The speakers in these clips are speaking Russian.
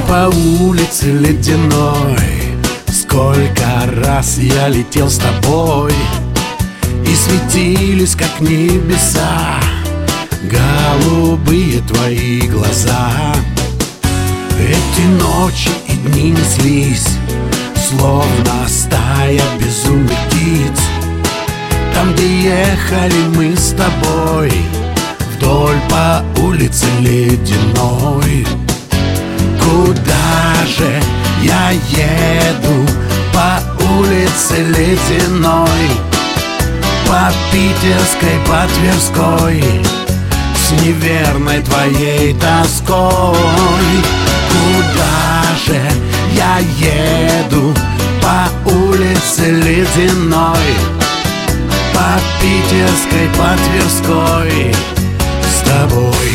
по улице ледяной. Сколько раз я летел с тобой, и светились, как небеса, голубые твои глаза. Эти ночи и дни неслись, словно стая безумных птиц. Там, где ехали мы с тобой, вдоль по улице ледяной. Куда же я еду по улице ледяной? По Питерской, по Тверской, с неверной твоей тоской. Куда же я еду по улице ледяной? По Питерской, по Тверской, с тобой.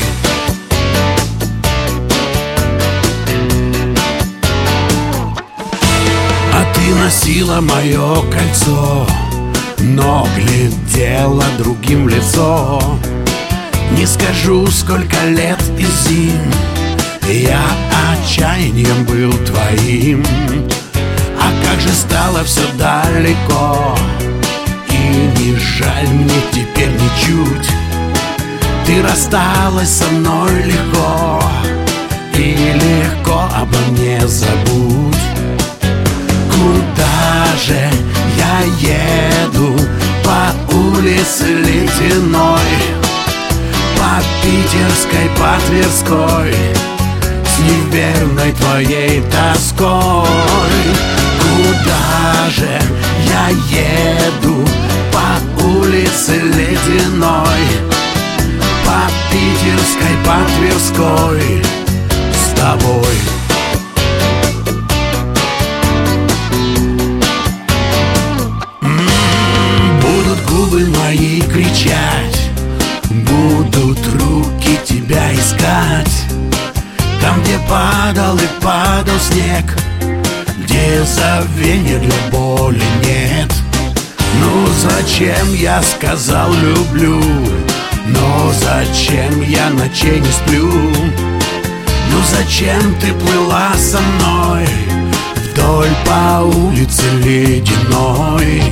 А ты носила мое кольцо, но глядела другим в лицо. Не скажу, сколько лет и зим я отчаянием был твоим. А как же стало все далеко, и не жаль мне теперь ничуть. Ты рассталась со мной легко, и легко обо мне забудь. Куда же я еду по улице ледяной? По Питерской, по Тверской, с неверной твоей тоской. Куда же я еду по улице ледяной? По Питерской, по Тверской, с тобой. Будут губы мои кричать, будут руки тебя искать. Там, где падал и падал снег, где забвенья для боли нет. Ну зачем я сказал люблю? Но зачем я ночей не сплю? Ну зачем ты плыла со мной вдоль по улице ледяной?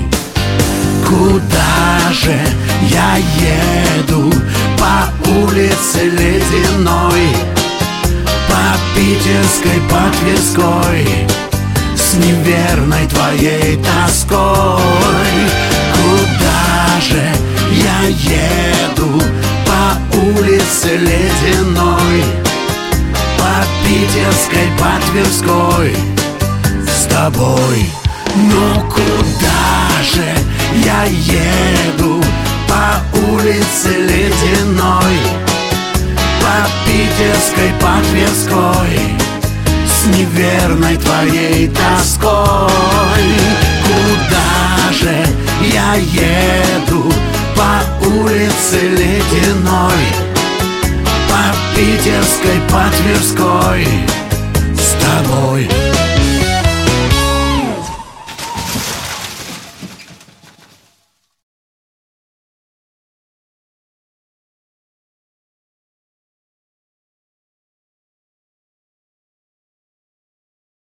Куда же я еду по улице ледяной? По Питерской, по Тверской, с неверной твоей тоской. Куда же я еду по улице ледяной? По Питерской, по Тверской, с тобой. Ну куда же я еду по улице ледяной? По Питерской, по Тверской, с неверной твоей тоской. Куда же я еду по улице ледяной? По Питерской, по Тверской, с тобой.